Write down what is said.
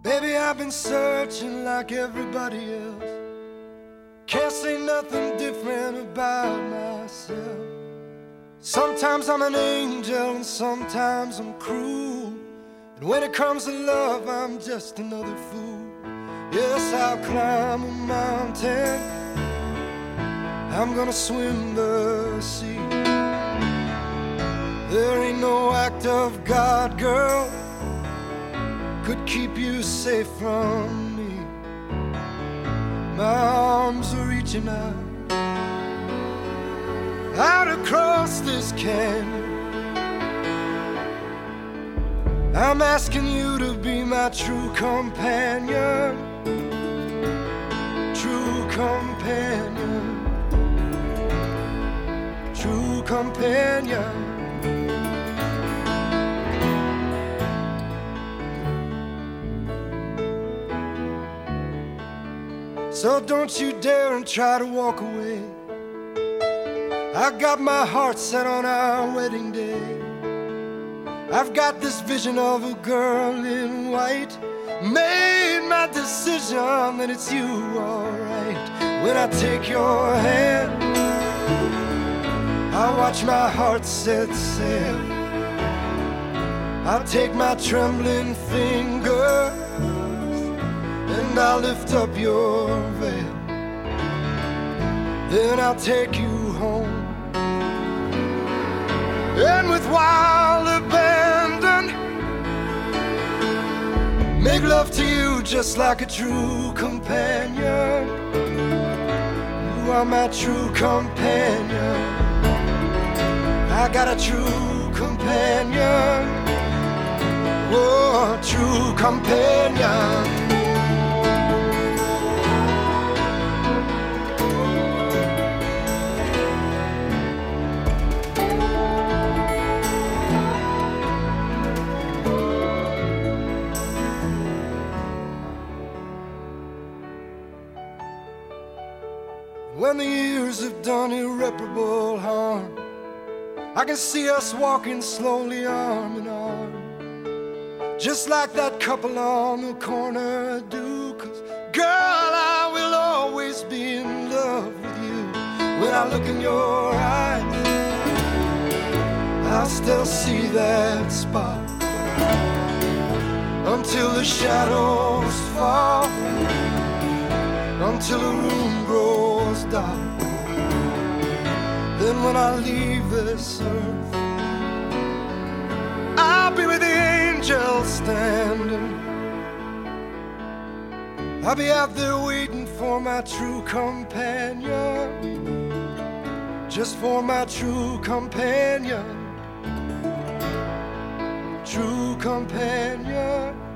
Baby, I've been searching like everybody else. Can't say nothing different about myself. Sometimes I'm an angel and sometimes I'm cruel. And when it comes to love, I'm just another fool. Yes, I'll climb a mountain, I'm gonna swim the sea. There ain't no act of God, girl, could keep you safe from me. My arms are reaching out across this canyon. I'm asking you to be my true companion, true companion, true companion. So don't you dare and try to walk away. I got my heart set on our wedding day. I've got this vision of a girl in white. Made my decision that it's you, alright. When I take your hand, I watch my heart set sail. I'll take my trembling fingers and I'll lift up your veil. Then I'll take you home, and with wild abandon make love to you just like a true companion. You are my true companion. I got a true companion. Oh, true companion. When the years have done irreparable harm, I can see us walking slowly arm in arm, just like that couple on the corner do. 'Cause girl, I will always be in love with you. When I look in your eyes, I'll still see that spot until the shadows fall, until the room grows dark. Then when I leave this earth, I'll be with the angels standing. I'll be out there waiting for my true companion, just for my true companion, true companion.